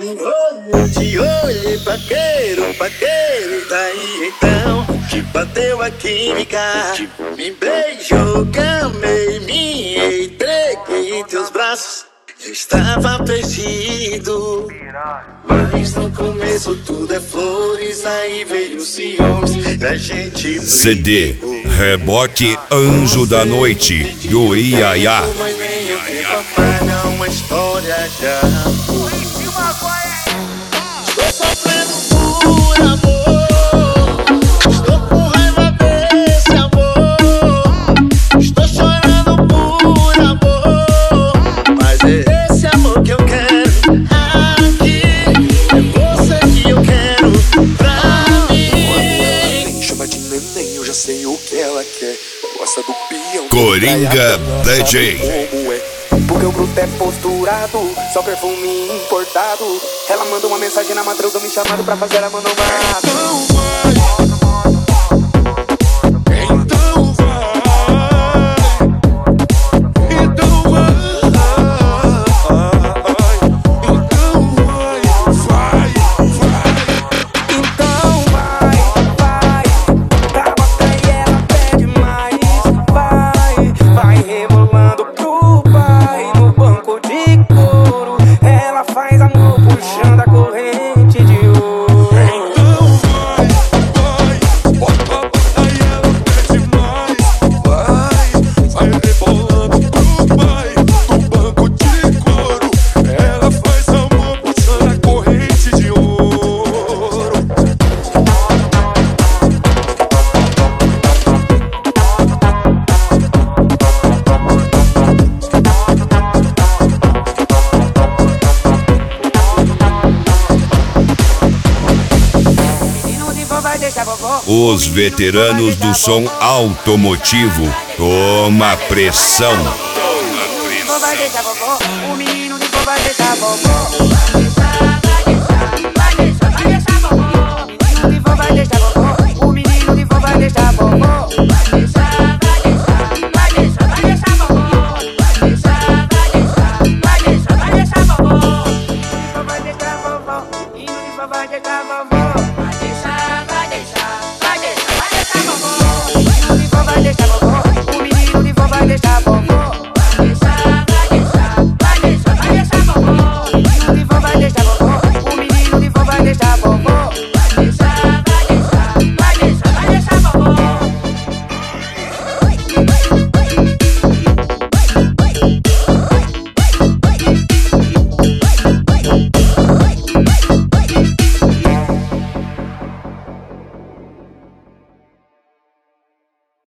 De olho, paqueiro, daí então que bateu a química. Me beijou, gamei, me entreguei em teus braços. Eu estava perdido, mas no começo tudo é flores. Aí veio o ciúmes da gente. CD Reboque Anjo da Noite do Iaiá. Mas nem o tempo apaga uma história de amor. Estou sofrendo por amor, estou com raiva desse amor. Estou chorando por amor, mas é esse amor que eu quero aqui. É você que eu quero pra mim. Chama de neném, eu já sei o que ela quer. Gosta do peão, Coringa DJ. como é. Porque o grupo é posturado, só perfume importado. Ela manda uma mensagem na madruga me chamando pra fazer a manomata. Então vai, então vai, então vai. Trava até e ela pede mais. Vai rebolando pro pai no banco de couro. Ela faz amor puxando a corrente de ouro. Então vai, bota aí ela pede mais. Vai rebolando pro pai no banco de couro. Ela faz amor puxando a corrente de ouro. Os veteranos do som automotivo. Toma pressão. Vai deixar vovó, o menino de vovó vai deixar vovó. Vai deixar vovó. O menino de vovó vai deixar vovó. O menino de vovó vai deixar vovó. Vai deixar vovó. Vai deixar vovó. Vai deixar vovó. O menino de vovó vai deixar vovó.